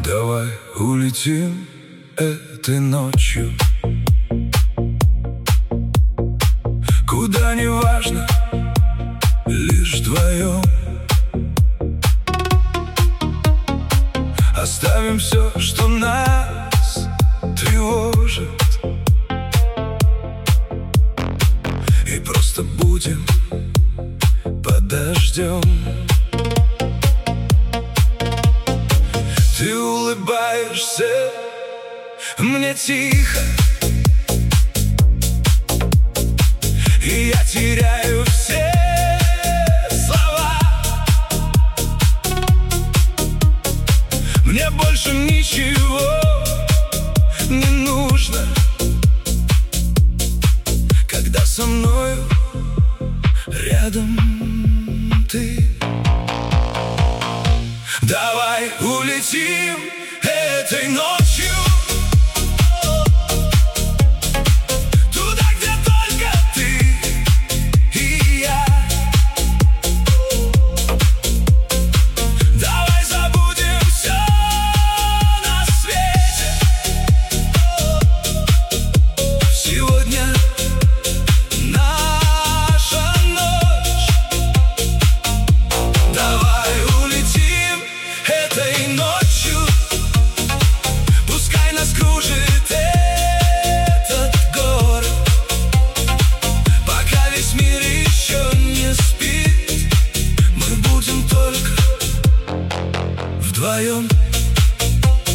Давай улетим этой ночью, куда не важно, лишь вдвоем. Оставим все, что нас тревожит, и просто будем под дождем. Ты улыбаешься мне тихо, и я теряю все слова. Мне больше ничего не нужно, когда со мною рядом ты. Давай улетим этой ночью,